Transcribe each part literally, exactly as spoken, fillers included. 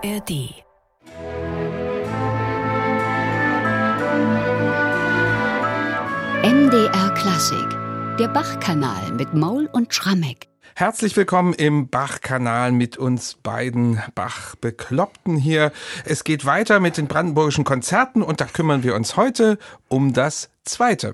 R D. M D R Klassik, der Bach-Kanal mit Maul und Schrammeck. Herzlich willkommen im Bach-Kanal mit uns beiden Bach-Bekloppten hier. Es geht weiter mit den brandenburgischen Konzerten und da kümmern wir uns heute um das zweite.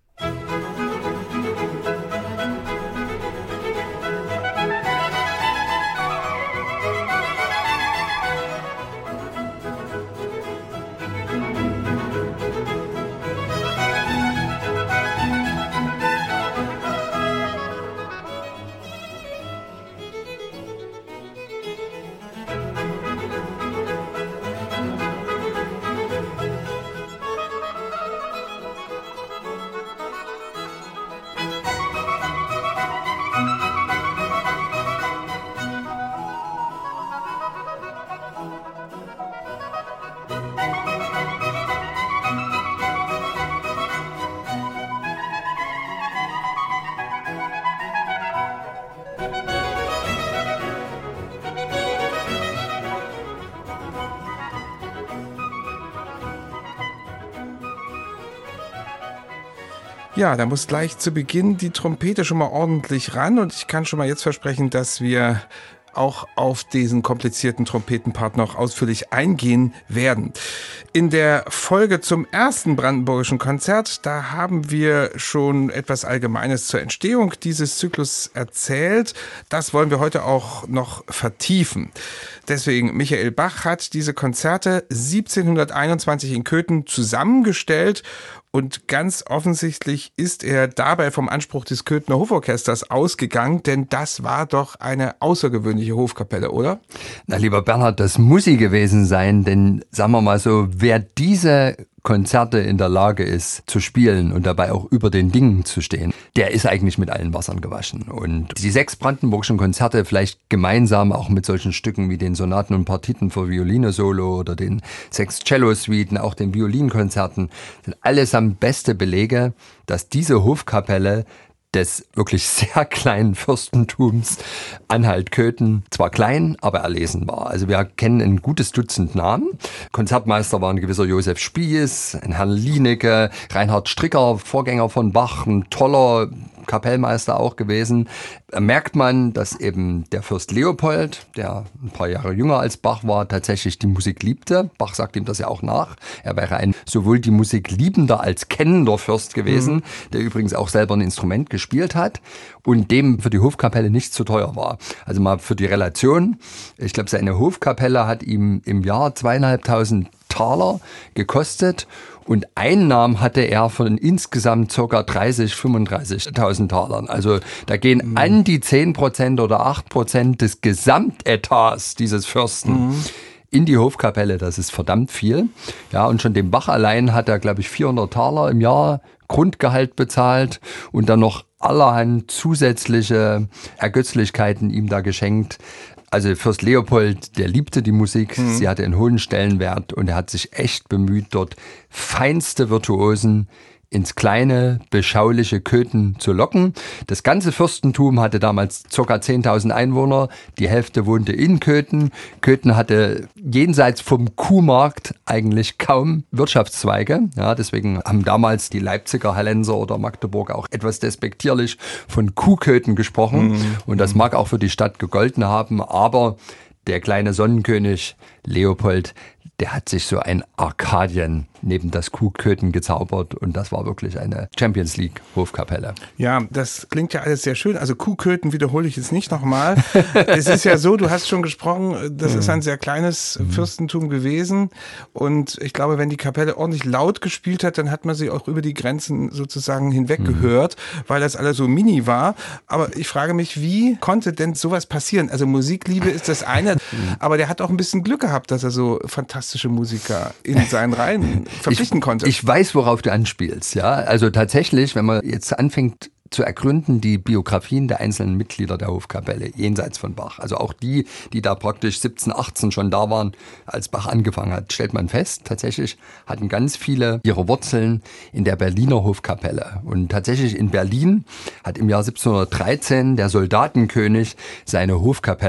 Ja, da muss gleich zu Beginn die Trompete schon mal ordentlich ran und ich kann schon mal jetzt versprechen, dass wir auch auf diesen komplizierten Trompetenpart noch ausführlich eingehen werden. In der Folge zum ersten brandenburgischen Konzert, da haben wir schon etwas Allgemeines zur Entstehung dieses Zyklus erzählt. Das wollen wir heute auch noch vertiefen. Deswegen, Michael Bach hat diese Konzerte siebzehnhunderteinundzwanzig in Köthen zusammengestellt. Und ganz offensichtlich ist er dabei vom Anspruch des Köthener Hoforchesters ausgegangen, denn das war doch eine außergewöhnliche Hofkapelle, oder? Na, lieber Bernhard, das muss sie gewesen sein, denn sagen wir mal so, wer diese Konzerte in der Lage ist zu spielen und dabei auch über den Dingen zu stehen, der ist eigentlich mit allen Wassern gewaschen. Und die sechs brandenburgischen Konzerte, vielleicht gemeinsam auch mit solchen Stücken wie den Sonaten und Partiten für Violine Solo oder den sechs Cello-Suiten, auch den Violinkonzerten, sind allesamt beste Belege, dass diese Hofkapelle des wirklich sehr kleinen Fürstentums Anhalt-Köthen zwar klein, aber erlesen war. Also wir kennen ein gutes Dutzend Namen. Konzertmeister waren ein gewisser Josef Spies, ein Herrn Lienecke, Reinhard Stricker, Vorgänger von Bach, ein toller Kapellmeister auch gewesen. Da merkt man, dass eben der Fürst Leopold, der ein paar Jahre jünger als Bach war, tatsächlich die Musik liebte. Bach sagt ihm das ja auch nach. Er wäre ein sowohl die Musik liebender als kennender Fürst gewesen, mhm. der übrigens auch selber ein Instrument gespielt hat und dem für die Hofkapelle nicht zu teuer war. Also mal für die Relation. Ich glaube, seine Hofkapelle hat ihm im Jahr zweieinhalbtausend Taler gekostet. Und Einnahmen hatte er von insgesamt ca. dreißig, fünfunddreißigtausend Talern. Also da gehen mhm. an die zehn Prozent oder acht Prozent des Gesamtetats dieses Fürsten mhm. in die Hofkapelle. Das ist verdammt viel. Ja, und schon dem Bach allein hat er, glaube ich, vierhundert Taler im Jahr Grundgehalt bezahlt und dann noch allerhand zusätzliche Ergötzlichkeiten ihm da geschenkt. Also Fürst Leopold, der liebte die Musik, mhm. sie hatte einen hohen Stellenwert und er hat sich echt bemüht, dort feinste Virtuosen ins kleine, beschauliche Köthen zu locken. Das ganze Fürstentum hatte damals ca. zehntausend Einwohner, die Hälfte wohnte in Köthen. Köthen hatte jenseits vom Kuhmarkt eigentlich kaum Wirtschaftszweige. Ja, deswegen haben damals die Leipziger, Hallenser oder Magdeburg auch etwas despektierlich von Kuhköthen gesprochen. Mhm. Und das mag auch für die Stadt gegolten haben, aber der kleine Sonnenkönig Leopold, der hat sich so ein Arkadien neben das Kuhköthen gezaubert und das war wirklich eine Champions League Hofkapelle. Ja, das klingt ja alles sehr schön. Also Kuhköthen wiederhole ich jetzt nicht nochmal. Es ist ja so, du hast schon gesprochen, das ist ein sehr kleines Fürstentum gewesen und ich glaube, wenn die Kapelle ordentlich laut gespielt hat, dann hat man sie auch über die Grenzen sozusagen hinweg gehört, weil das alles so mini war. Aber ich frage mich, wie konnte denn sowas passieren? Also Musikliebe ist das eine, aber der hat auch ein bisschen Glück gehabt, dass er so fantastische Musiker in seinen Reihen verpflichten konnte. Ich, ich weiß, worauf du anspielst, ja. Also tatsächlich, wenn man jetzt anfängt zu ergründen, die Biografien der einzelnen Mitglieder der Hofkapelle, jenseits von Bach. Also auch die, die da praktisch siebzehn, achtzehn schon da waren, als Bach angefangen hat, stellt man fest, tatsächlich hatten ganz viele ihre Wurzeln in der Berliner Hofkapelle. Und tatsächlich in Berlin hat im Jahr siebzehnhundertdreizehn der Soldatenkönig seine Hofkapelle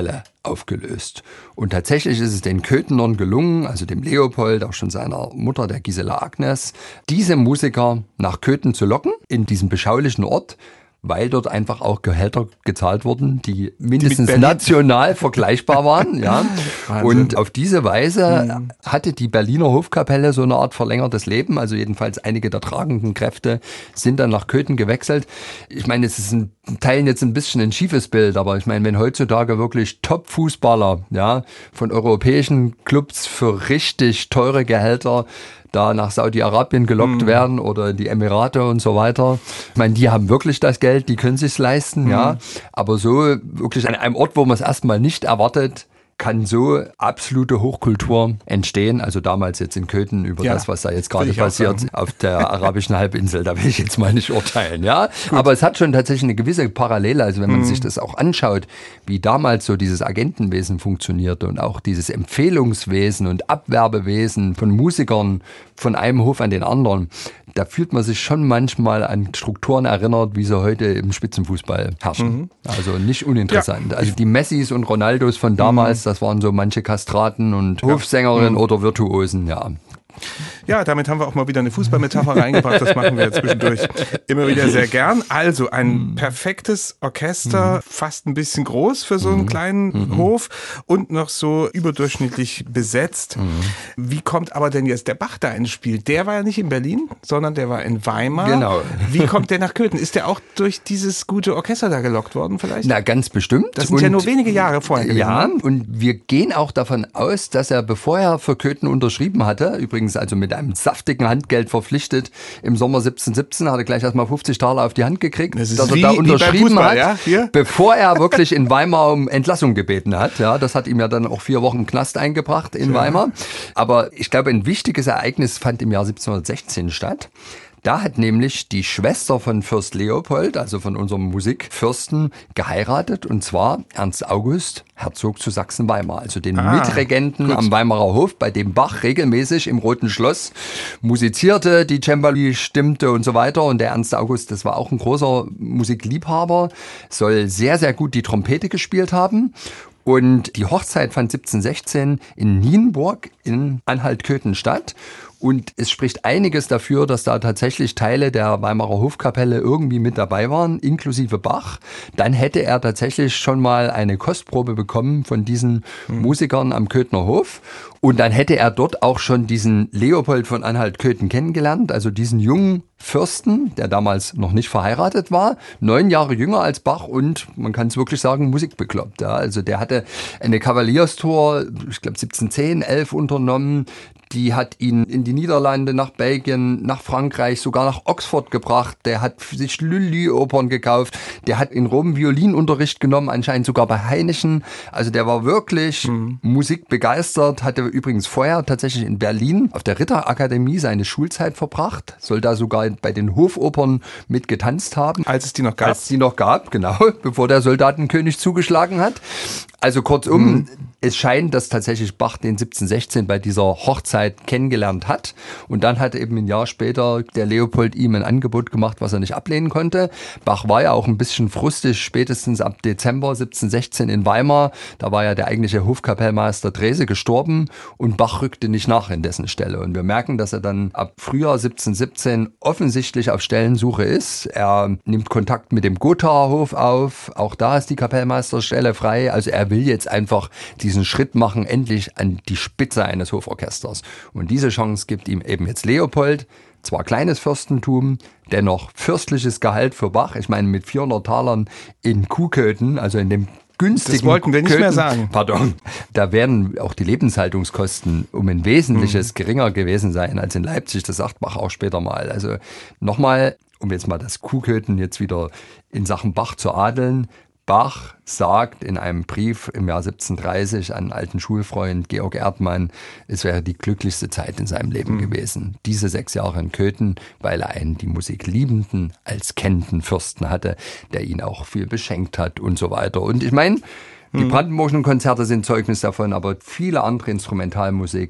aufgelöst. Und tatsächlich ist es den Köthenern gelungen, also dem Leopold, auch schon seiner Mutter, der Gisela Agnes, diese Musiker nach Köthen zu locken, in diesem beschaulichen Ort, weil dort einfach auch Gehälter gezahlt wurden, die mindestens die national vergleichbar waren. Ja. Und auf diese Weise mhm. hatte die Berliner Hofkapelle so eine Art verlängertes Leben. Also jedenfalls einige der tragenden Kräfte sind dann nach Köthen gewechselt. Ich meine, es ist in Teilen jetzt ein bisschen ein schiefes Bild, aber ich meine, wenn heutzutage wirklich Top-Fußballer, ja, von europäischen Clubs für richtig teure Gehälter da nach Saudi-Arabien gelockt mhm. werden oder die Emirate und so weiter. Ich meine, die haben wirklich das Geld, die können sich's leisten, mhm. ja. Aber so wirklich an einem Ort, wo man es erstmal nicht erwartet, kann so absolute Hochkultur entstehen. Also damals jetzt in Köthen über ja, das, was da jetzt gerade passiert auf der arabischen Halbinsel, da will ich jetzt mal nicht urteilen. Ja, Gut. Aber es hat schon tatsächlich eine gewisse Parallele. Also wenn man mhm. sich das auch anschaut, wie damals so dieses Agentenwesen funktionierte und auch dieses Empfehlungswesen und Abwerbewesen von Musikern von einem Hof an den anderen, da fühlt man sich schon manchmal an Strukturen erinnert, wie sie heute im Spitzenfußball herrschen. Mhm. Also nicht uninteressant. Ja. Also die Messis und Ronaldos von damals, mhm. das waren so manche Kastraten und ja. Hofsängerinnen mhm. oder Virtuosen, ja. Ja, damit haben wir auch mal wieder eine Fußballmetapher reingebracht. Das machen wir jetzt zwischendurch immer wieder sehr gern. Also ein perfektes Orchester, fast ein bisschen groß für so einen kleinen mhm. Hof und noch so überdurchschnittlich besetzt. Mhm. Wie kommt aber denn jetzt der Bach da ins Spiel? Der war ja nicht in Berlin, sondern der war in Weimar. Genau. Wie kommt der nach Köthen? Ist der auch durch dieses gute Orchester da gelockt worden vielleicht? Na, ganz bestimmt. Das sind und, ja nur wenige Jahre vorher gewesen. Ja, und wir gehen auch davon aus, dass er, bevor er für Köthen unterschrieben hatte, übrigens also mit einem saftigen Handgeld verpflichtet. Im Sommer siebzehnhundertsiebzehn hat er gleich erstmal fünfzig Taler auf die Hand gekriegt, das dass er wie, da unterschrieben Fußball, hat, ja? bevor er wirklich in Weimar um Entlassung gebeten hat. Ja, das hat ihm ja dann auch vier Wochen Knast eingebracht in ja. Weimar. Aber ich glaube, ein wichtiges Ereignis fand im Jahr siebzehnhundertsechzehn statt. Da hat nämlich die Schwester von Fürst Leopold, also von unserem Musikfürsten, geheiratet, und zwar Ernst August, Herzog zu Sachsen-Weimar, also den ah, Mitregenten gut. am Weimarer Hof, bei dem Bach regelmäßig im Roten Schloss musizierte, die Cembali stimmte und so weiter. Und der Ernst August, das war auch ein großer Musikliebhaber, soll sehr, sehr gut die Trompete gespielt haben. Und die Hochzeit fand siebzehnhundertsechzehn in Nienburg in Anhalt-Köthen statt. Und es spricht einiges dafür, dass da tatsächlich Teile der Weimarer Hofkapelle irgendwie mit dabei waren, inklusive Bach. Dann hätte er tatsächlich schon mal eine Kostprobe bekommen von diesen mhm. Musikern am Köthener Hof. Und dann hätte er dort auch schon diesen Leopold von Anhalt-Köthen kennengelernt, also diesen jungen Fürsten, der damals noch nicht verheiratet war, neun Jahre jünger als Bach und, man kann es wirklich sagen, musikbekloppt. Ja. Also der hatte eine Kavalierstour, ich glaube siebzehnhundertzehn, elf unternommen. Die hat ihn in die Niederlande, nach Belgien, nach Frankreich, sogar nach Oxford gebracht. Der hat sich Lully-Opern gekauft. Der hat in Rom Violinunterricht genommen, anscheinend sogar bei Heinichen. Also der war wirklich mhm. musikbegeistert, hatte übrigens vorher tatsächlich in Berlin auf der Ritterakademie seine Schulzeit verbracht. Soll da sogar bei den Hofopern mit getanzt haben. Als es die noch gab. Als es die noch gab, genau. Bevor der Soldatenkönig zugeschlagen hat. Also kurzum, mhm. es scheint, dass tatsächlich Bach den siebzehnhundertsechzehn bei dieser Hochzeit kennengelernt hat. Und dann hat eben ein Jahr später der Leopold ihm ein Angebot gemacht, was er nicht ablehnen konnte. Bach war ja auch ein bisschen frustig, spätestens ab Dezember siebzehnhundertsechzehn in Weimar. Da war ja der eigentliche Hofkapellmeister Drese gestorben und Bach rückte nicht nach in dessen Stelle. Und wir merken, dass er dann ab Frühjahr siebzehnhundertsiebzehn offensichtlich auf Stellensuche ist. Er nimmt Kontakt mit dem Gothaer Hof auf. Auch da ist die Kapellmeisterstelle frei. Also er will jetzt einfach diesen Schritt machen, endlich an die Spitze eines Hoforchesters. Und diese Chance gibt ihm eben jetzt Leopold. Zwar kleines Fürstentum, dennoch fürstliches Gehalt für Bach. Ich meine, mit vierhundert Talern in Kuhköthen, also in dem günstigen Das wollten wir nicht Köthen, mehr sagen. Pardon. Da werden auch die Lebenshaltungskosten um ein Wesentliches mhm. geringer gewesen sein als in Leipzig. Das sagt Bach auch später mal. Also nochmal, um jetzt mal das Kuhköthen jetzt wieder in Sachen Bach zu adeln. Bach sagt in einem Brief im Jahr siebzehnhundertdreißig an einen alten Schulfreund Georg Erdmann, es wäre die glücklichste Zeit in seinem Leben mhm. gewesen. Diese sechs Jahre in Köthen, weil er einen die Musik liebenden, als kennenden Fürsten hatte, der ihn auch viel beschenkt hat und so weiter. Und ich meine, die Brandenburgischen Konzerte sind Zeugnis davon, aber viele andere Instrumentalmusik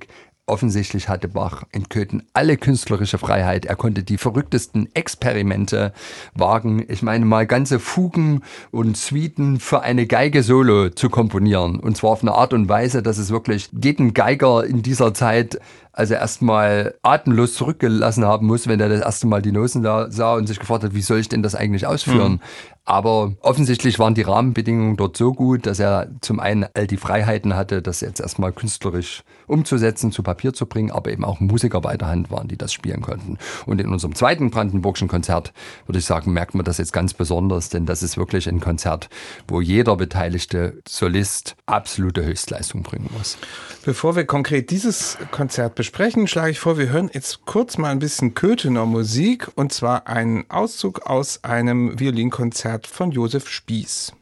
Offensichtlich hatte Bach in Köthen alle künstlerische Freiheit. Er konnte die verrücktesten Experimente wagen. Ich meine, mal ganze Fugen und Suiten für eine Geige solo zu komponieren. Und zwar auf eine Art und Weise, dass es wirklich jeden Geiger in dieser Zeit also erstmal atemlos zurückgelassen haben muss, wenn er das erste Mal die Noten da sah und sich gefragt hat, wie soll ich denn das eigentlich ausführen? Mhm. Aber offensichtlich waren die Rahmenbedingungen dort so gut, dass er zum einen all die Freiheiten hatte, das jetzt erstmal künstlerisch umzusetzen, zu Papier zu bringen, aber eben auch Musiker bei der Hand waren, die das spielen konnten. Und in unserem zweiten brandenburgischen Konzert, würde ich sagen, merkt man das jetzt ganz besonders, denn das ist wirklich ein Konzert, wo jeder beteiligte Solist absolute Höchstleistung bringen muss. Bevor wir konkret dieses Konzert besprechen, schlage ich vor, wir hören jetzt kurz mal ein bisschen Köthener Musik, und zwar einen Auszug aus einem Violinkonzert von Josef Spiess.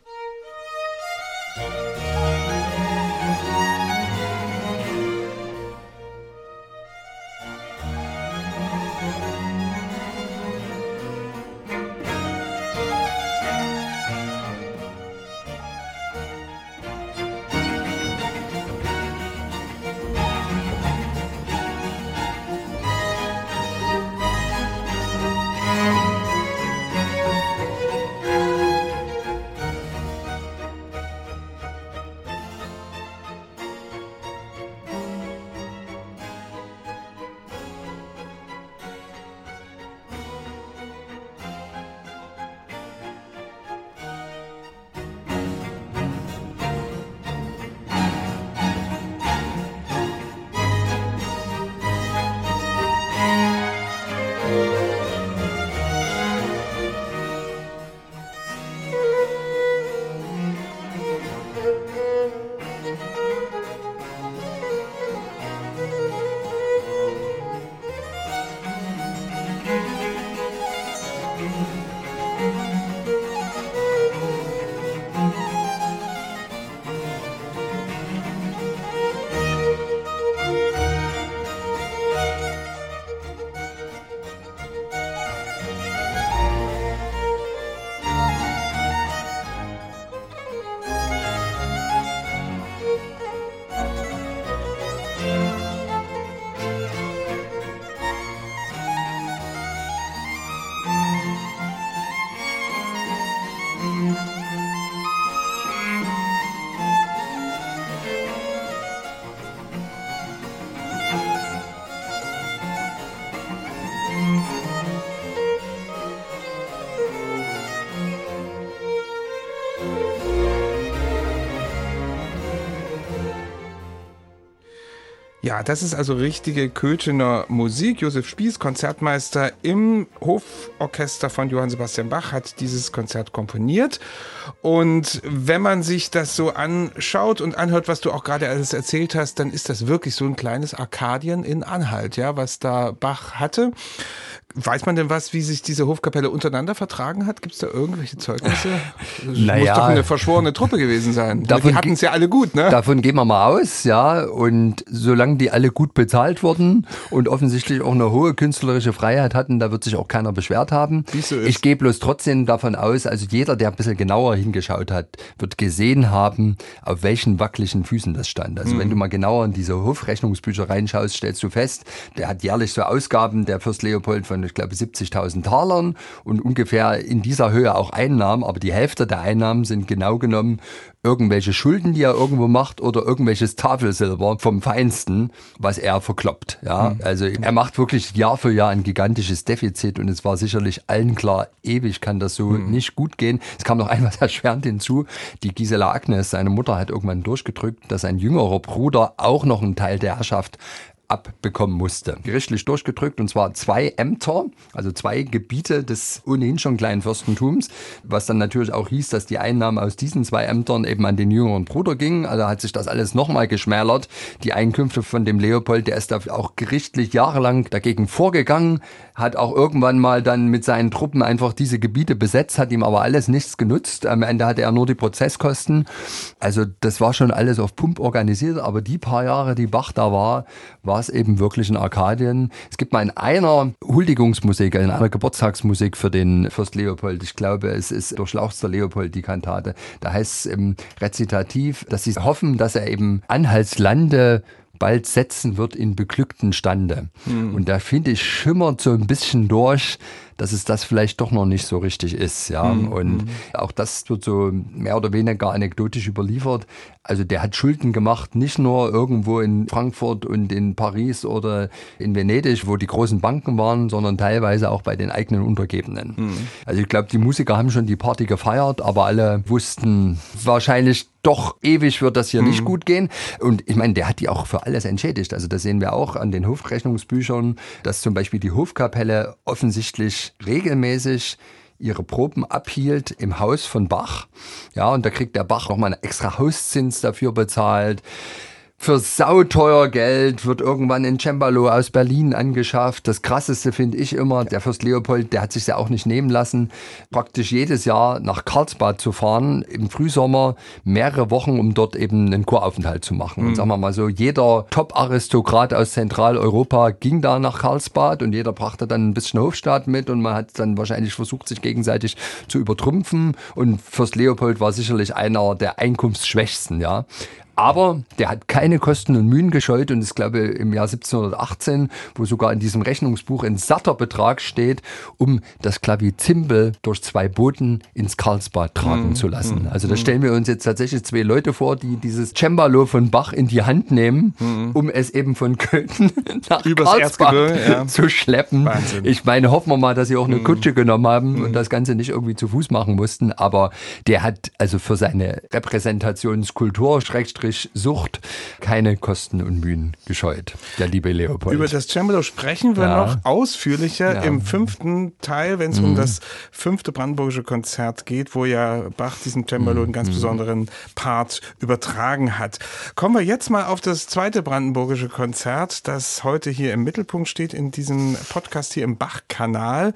Ja, das ist also richtige Köthener Musik. Josef Spiess, Konzertmeister im Hoforchester von Johann Sebastian Bach, hat dieses Konzert komponiert. Und wenn man sich das so anschaut und anhört, was du auch gerade alles erzählt hast, dann ist das wirklich so ein kleines Arkadien in Anhalt, ja, was da Bach hatte. Weiß man denn was, wie sich diese Hofkapelle untereinander vertragen hat? Gibt es da irgendwelche Zeugnisse? Das naja, muss doch eine verschworene Truppe gewesen sein. Davon die hatten es ja alle gut, ne? Davon gehen wir mal aus, ja. Und solange die alle gut bezahlt wurden und offensichtlich auch eine hohe künstlerische Freiheit hatten, da wird sich auch keiner beschwert haben. Wie so ist. Ich gehe bloß trotzdem davon aus, also jeder, der ein bisschen genauer hingeschaut hat, wird gesehen haben, auf welchen wackeligen Füßen das stand. Also mhm. wenn du mal genauer in diese Hofrechnungsbücher reinschaust, stellst du fest, der hat jährlich so Ausgaben, der Fürst Leopold, von ich glaube siebzigtausend Talern und ungefähr in dieser Höhe auch Einnahmen, aber die Hälfte der Einnahmen sind genau genommen irgendwelche Schulden, die er irgendwo macht oder irgendwelches Tafelsilber vom Feinsten, was er verkloppt. Ja, mhm. Also er macht wirklich Jahr für Jahr ein gigantisches Defizit und es war sicherlich allen klar, ewig kann das so mhm. nicht gut gehen. Es kam noch etwas erschwerend hinzu, die Gisela Agnes, seine Mutter, hat irgendwann durchgedrückt, dass sein jüngerer Bruder auch noch einen Teil der Herrschaft abbekommen musste. Gerichtlich durchgedrückt, und zwar zwei Ämter, also zwei Gebiete des ohnehin schon kleinen Fürstentums, was dann natürlich auch hieß, dass die Einnahmen aus diesen zwei Ämtern eben an den jüngeren Bruder gingen. Also hat sich das alles nochmal geschmälert. Die Einkünfte von dem Leopold, der ist da auch gerichtlich jahrelang dagegen vorgegangen, hat auch irgendwann mal dann mit seinen Truppen einfach diese Gebiete besetzt, hat ihm aber alles nichts genutzt. Am Ende hatte er nur die Prozesskosten. Also das war schon alles auf Pump organisiert, aber die paar Jahre, die Bach da war, war es eben wirklich in Arkadien. Es gibt mal in einer Huldigungsmusik, in einer Geburtstagsmusik für den Fürst Leopold, ich glaube, es ist Durchlauchster Leopold, die Kantate, da heißt es im Rezitativ, dass sie hoffen, dass er eben Anhaltslande bald setzen wird in beglückten Stande. Mhm. Und da finde ich, schimmert so ein bisschen durch, dass es das vielleicht doch noch nicht so richtig ist. Ja? Mhm. Und auch das wird so mehr oder weniger anekdotisch überliefert. Also der hat Schulden gemacht, nicht nur irgendwo in Frankfurt und in Paris oder in Venedig, wo die großen Banken waren, sondern teilweise auch bei den eigenen Untergebenen. Mhm. Also ich glaube, die Musiker haben schon die Party gefeiert, aber alle wussten wahrscheinlich, doch ewig wird das hier mhm. nicht gut gehen. Und ich meine, der hat die auch für alles entschädigt. Also das sehen wir auch an den Hofrechnungsbüchern, dass zum Beispiel die Hofkapelle offensichtlich regelmäßig ihre Proben abhielt im Haus von Bach. Ja, und da kriegt der Bach nochmal einen extra Hauszins dafür bezahlt. Für sauteuer Geld wird irgendwann ein Cembalo aus Berlin angeschafft. Das Krasseste finde ich immer, der Fürst Leopold, der hat sich ja auch nicht nehmen lassen, praktisch jedes Jahr nach Karlsbad zu fahren, im Frühsommer mehrere Wochen, um dort eben einen Kuraufenthalt zu machen. Mhm. Und sagen wir mal so, jeder Top-Aristokrat aus Zentraleuropa ging da nach Karlsbad und jeder brachte dann ein bisschen Hofstaat mit und man hat dann wahrscheinlich versucht, sich gegenseitig zu übertrumpfen. Und Fürst Leopold war sicherlich einer der einkunftsschwächsten, ja. Aber der hat keine Kosten und Mühen gescheut und ist, glaube ich, im Jahr siebzehnhundertachtzehn, wo sogar in diesem Rechnungsbuch ein satter Betrag steht, um das Klavizimbel durch zwei Booten ins Karlsbad tragen mm, zu lassen. Mm, also da stellen wir uns jetzt tatsächlich zwei Leute vor, die dieses Cembalo von Bach in die Hand nehmen, mm. um es eben von Köln nach Übers Karlsbad ja. zu schleppen. Wahnsinn. Ich meine, hoffen wir mal, dass sie auch eine mm. Kutsche genommen haben mm. und das Ganze nicht irgendwie zu Fuß machen mussten. Aber der hat also für seine Repräsentationskultur, Schrägstrich Sucht, keine Kosten und Mühen gescheut, der liebe Leopold. Über das Cembalo sprechen wir ja. noch ausführlicher ja. im fünften Teil, wenn es mhm. um das fünfte brandenburgische Konzert geht, wo ja Bach diesem Cembalo mhm. einen ganz besonderen Part übertragen hat. Kommen wir jetzt mal auf das zweite brandenburgische Konzert, das heute hier im Mittelpunkt steht in diesem Podcast hier im Bach-Kanal.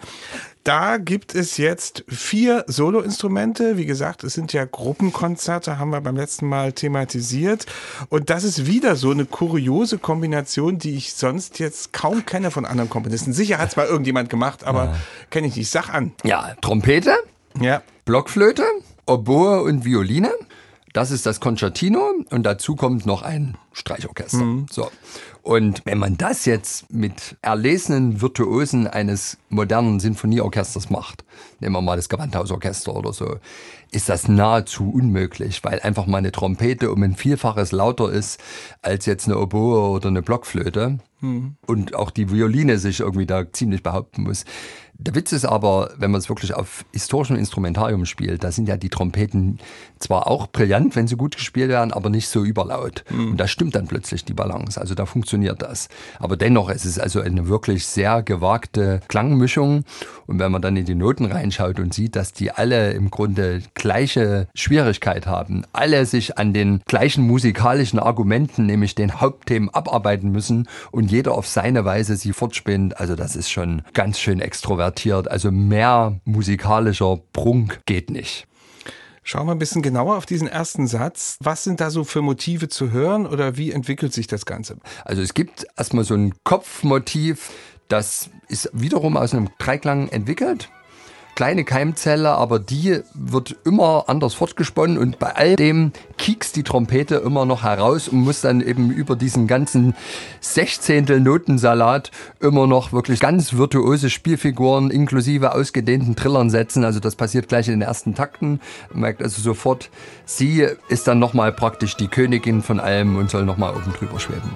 Da gibt es jetzt vier Soloinstrumente. Wie gesagt, es sind ja Gruppenkonzerte, haben wir beim letzten Mal thematisiert. Und das ist wieder so eine kuriose Kombination, die ich sonst jetzt kaum kenne von anderen Komponisten. Sicher hat es mal irgendjemand gemacht, aber ja. kenne ich nicht. Sag an. Ja, Trompete, ja. Blockflöte, Oboe und Violine. Das ist das Concertino und dazu kommt noch ein Streichorchester. Mhm. So. Und wenn man das jetzt mit erlesenen Virtuosen eines modernen Sinfonieorchesters macht, nehmen wir mal das Gewandhausorchester oder so, ist das nahezu unmöglich, weil einfach mal eine Trompete um ein Vielfaches lauter ist als jetzt eine Oboe oder eine Blockflöte. Mhm. Und auch die Violine sich irgendwie da ziemlich behaupten muss. Der Witz ist aber, wenn man es wirklich auf historischem Instrumentarium spielt, da sind ja die Trompeten zwar auch brillant, wenn sie gut gespielt werden, aber nicht so überlaut. Mhm. Und da stimmt dann plötzlich die Balance. Also da funktioniert das. Aber dennoch, es ist also eine wirklich sehr gewagte Klangmischung. Und wenn man dann in die Noten reinschaut und sieht, dass die alle im Grunde gleiche Schwierigkeit haben, alle sich an den gleichen musikalischen Argumenten, nämlich den Hauptthemen, abarbeiten müssen und jeder auf seine Weise sie fortspinnt, also das ist schon ganz schön extrovertiert. Also mehr musikalischer Prunk geht nicht. Schauen wir ein bisschen genauer auf diesen ersten Satz. Was sind da so für Motive zu hören oder wie entwickelt sich das Ganze? Also es gibt erstmal so ein Kopfmotiv, das ist wiederum aus einem Dreiklang entwickelt. Kleine Keimzelle, aber die wird immer anders fortgesponnen und bei all dem kiekst die Trompete immer noch heraus und muss dann eben über diesen ganzen Sechzehntel-Notensalat immer noch wirklich ganz virtuose Spielfiguren inklusive ausgedehnten Trillern setzen. Also das passiert gleich in den ersten Takten. Man merkt also sofort, sie ist dann nochmal praktisch die Königin von allem und soll nochmal oben drüber schweben.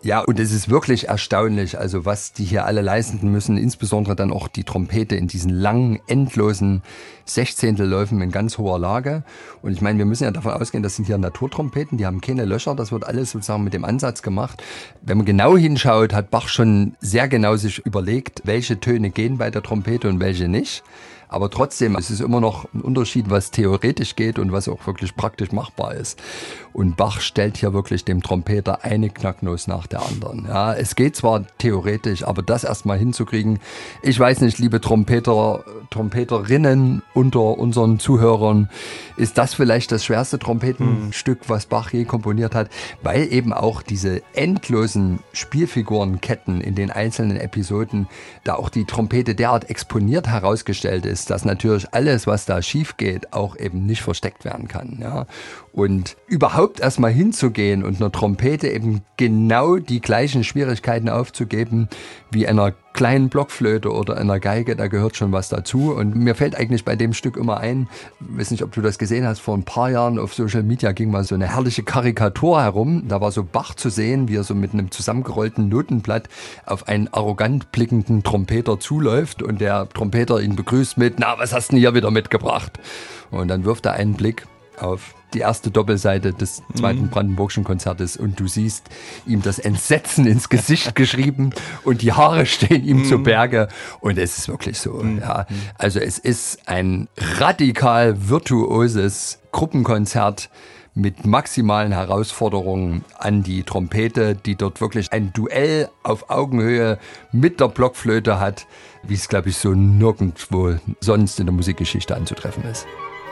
Ja, und es ist wirklich erstaunlich, also was die hier alle leisten müssen, insbesondere dann auch die Trompete in diesen langen, endlosen Sechzehntelläufen in ganz hoher Lage. Und ich meine, wir müssen ja davon ausgehen, das sind hier Naturtrompeten, die haben keine Löcher, das wird alles sozusagen mit dem Ansatz gemacht. Wenn man genau hinschaut, hat Bach schon sehr genau sich überlegt, welche Töne gehen bei der Trompete und welche nicht. Aber trotzdem, es ist immer noch ein Unterschied, was theoretisch geht und was auch wirklich praktisch machbar ist. Und Bach stellt hier wirklich dem Trompeter eine Knacknuss nach der anderen. Ja, es geht zwar theoretisch, aber das erstmal hinzukriegen, ich weiß nicht, liebe Trompeter, Trompeterinnen unter unseren Zuhörern, ist das vielleicht das schwerste Trompetenstück, was Bach je komponiert hat, weil eben auch diese endlosen Spielfigurenketten in den einzelnen Episoden, da auch die Trompete derart exponiert herausgestellt ist, dass natürlich alles, was da schief geht, auch eben nicht versteckt werden kann. Ja. Und überhaupt erstmal hinzugehen und einer Trompete eben genau die gleichen Schwierigkeiten aufzugeben wie einer kleinen Blockflöte oder einer Geige, da gehört schon was dazu. Und mir fällt eigentlich bei dem Stück immer ein, ich weiß nicht, ob du das gesehen hast, vor ein paar Jahren auf Social Media ging mal so eine herrliche Karikatur herum. Da war so Bach zu sehen, wie er so mit einem zusammengerollten Notenblatt auf einen arrogant blickenden Trompeter zuläuft und der Trompeter ihn begrüßt mit, na, was hast du denn hier wieder mitgebracht? Und dann wirft er einen Blick auf die erste Doppelseite des zweiten Brandenburgischen Konzertes und du siehst ihm das Entsetzen ins Gesicht geschrieben und die Haare stehen ihm zu Berge und es ist wirklich so. Ja. Also es ist ein radikal virtuoses Gruppenkonzert mit maximalen Herausforderungen an die Trompete, die dort wirklich ein Duell auf Augenhöhe mit der Blockflöte hat, wie es, glaube ich, so nirgendwo sonst in der Musikgeschichte anzutreffen ist.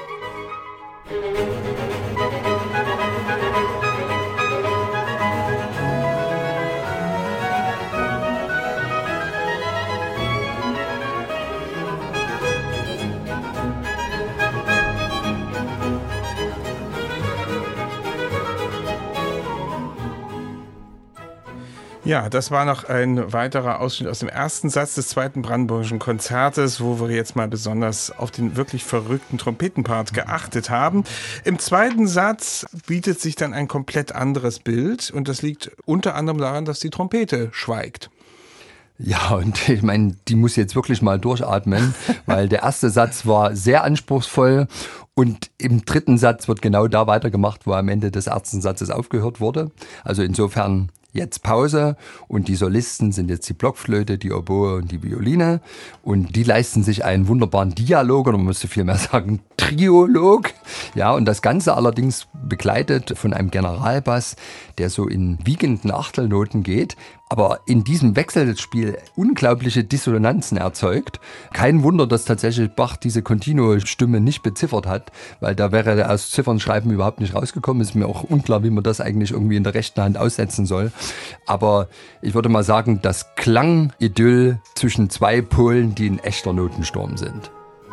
Ja, das war noch ein weiterer Ausschnitt aus dem ersten Satz des zweiten Brandenburgischen Konzertes, wo wir jetzt mal besonders auf den wirklich verrückten Trompetenpart geachtet haben. Im zweiten Satz bietet sich dann ein komplett anderes Bild und das liegt unter anderem daran, dass die Trompete schweigt. Ja, und ich meine, die muss jetzt wirklich mal durchatmen, weil der erste Satz war sehr anspruchsvoll und im dritten Satz wird genau da weitergemacht, wo am Ende des ersten Satzes aufgehört wurde. Also insofern jetzt Pause und die Solisten sind jetzt die Blockflöte, die Oboe und die Violine und die leisten sich einen wunderbaren Dialog oder man müsste vielmehr sagen Triolog. Ja, und das Ganze allerdings begleitet von einem Generalbass, der so in wiegenden Achtelnoten geht, aber in diesem Wechselspiel unglaubliche Dissonanzen erzeugt. Kein Wunder, dass tatsächlich Bach diese Continuo-Stimme nicht beziffert hat, weil da wäre er aus Ziffernschreiben überhaupt nicht rausgekommen. Ist mir auch unklar, wie man das eigentlich irgendwie in der rechten Hand aussetzen soll. Aber ich würde mal sagen, das Klangidyll zwischen zwei Polen, die ein echter Notensturm sind.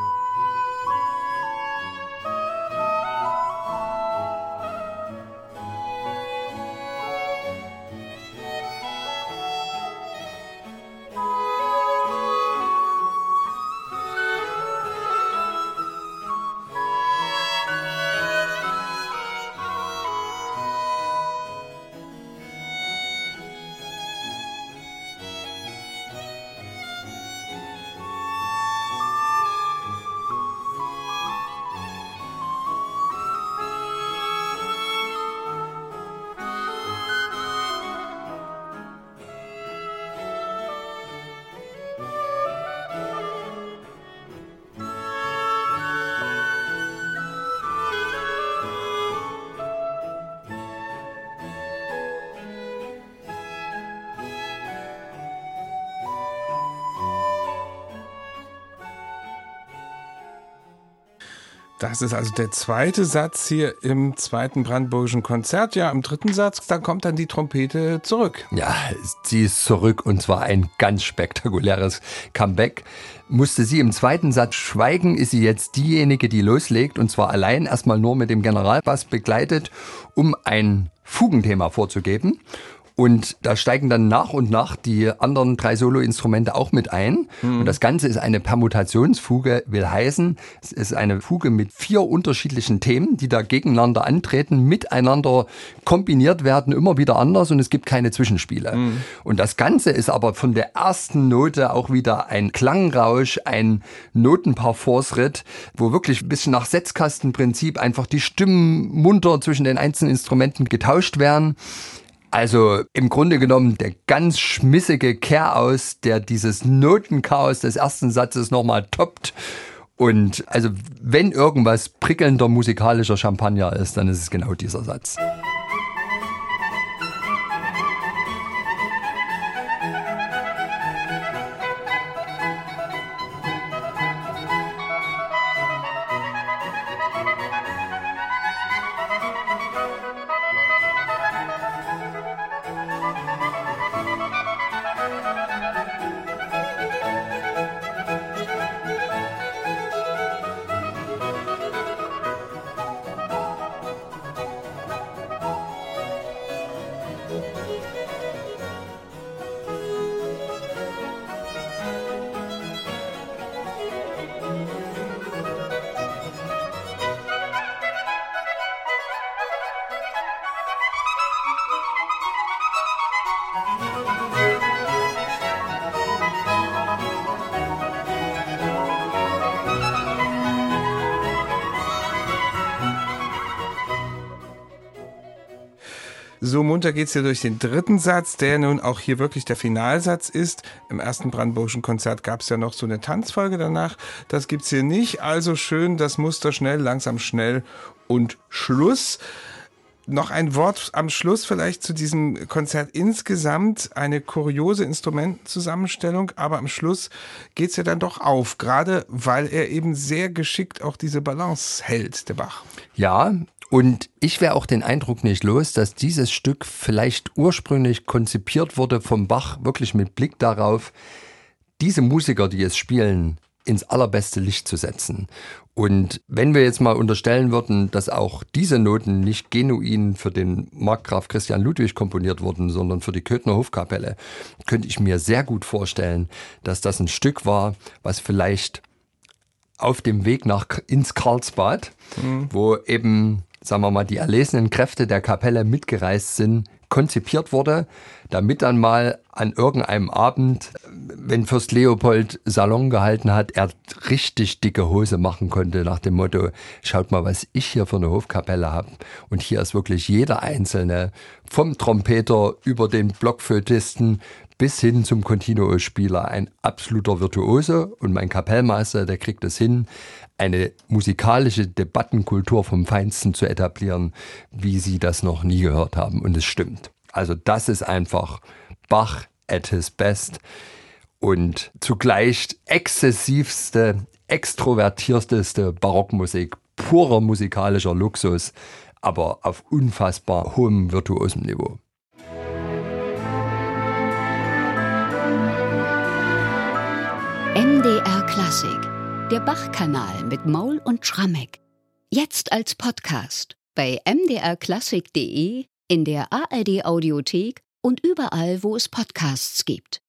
Das ist also der zweite Satz hier im zweiten Brandenburgischen Konzert. Ja, im dritten Satz, da kommt dann die Trompete zurück. Ja, sie ist zurück und zwar ein ganz spektakuläres Comeback. Musste sie im zweiten Satz schweigen, ist sie jetzt diejenige, die loslegt und zwar allein erstmal nur mit dem Generalbass begleitet, um ein Fugenthema vorzugeben. Und da steigen dann nach und nach die anderen drei Soloinstrumente auch mit ein. Mhm. Und das Ganze ist eine Permutationsfuge, will heißen, es ist eine Fuge mit vier unterschiedlichen Themen, die da gegeneinander antreten, miteinander kombiniert werden, immer wieder anders und es gibt keine Zwischenspiele. Mhm. Und das Ganze ist aber von der ersten Note auch wieder ein Klangrausch, ein Notenparforce-Ritt, wo wirklich ein bisschen nach Setzkastenprinzip einfach die Stimmen munter zwischen den einzelnen Instrumenten getauscht werden. Also im Grunde genommen der ganz schmissige Kehraus, der dieses Notenchaos des ersten Satzes nochmal toppt. Und also wenn irgendwas prickelnder musikalischer Champagner ist, dann ist es genau dieser Satz. So munter geht's hier durch den dritten Satz, der nun auch hier wirklich der Finalsatz ist. Im ersten Brandenburgischen Konzert gab's ja noch so eine Tanzfolge danach. Das gibt's hier nicht. Also schön das Muster schnell, langsam schnell und Schluss. Noch ein Wort am Schluss vielleicht zu diesem Konzert insgesamt. Eine kuriose Instrumentenzusammenstellung, aber am Schluss geht's ja dann doch auf. Gerade weil er eben sehr geschickt auch diese Balance hält, der Bach. Ja, und ich wäre auch den Eindruck nicht los, dass dieses Stück vielleicht ursprünglich konzipiert wurde vom Bach, wirklich mit Blick darauf, diese Musiker, die es spielen, ins allerbeste Licht zu setzen. Und wenn wir jetzt mal unterstellen würden, dass auch diese Noten nicht genuin für den Markgraf Christian Ludwig komponiert wurden, sondern für die Köthner Hofkapelle, könnte ich mir sehr gut vorstellen, dass das ein Stück war, was vielleicht auf dem Weg nach ins Karlsbad, mhm. wo eben, sagen wir mal, die erlesenen Kräfte der Kapelle mitgereist sind, konzipiert wurde, damit dann mal an irgendeinem Abend, wenn Fürst Leopold Salon gehalten hat, er richtig dicke Hose machen konnte nach dem Motto, schaut mal, was ich hier für eine Hofkapelle habe. Und hier ist wirklich jeder Einzelne, vom Trompeter über den Blockflötisten bis hin zum Continuo-Spieler, ein absoluter Virtuose. Und mein Kapellmeister, der kriegt es hin, eine musikalische Debattenkultur vom Feinsten zu etablieren, wie Sie das noch nie gehört haben. Und es stimmt. Also das ist einfach Bach at his best und zugleich exzessivste, extrovertierteste Barockmusik, purer musikalischer Luxus, aber auf unfassbar hohem virtuosem Niveau. M D R Klassik, der Bach-Kanal mit Maul und Schrammeck. Jetzt als Podcast bei m d r klassik punkt d e, in der A R D Audiothek und überall, wo es Podcasts gibt.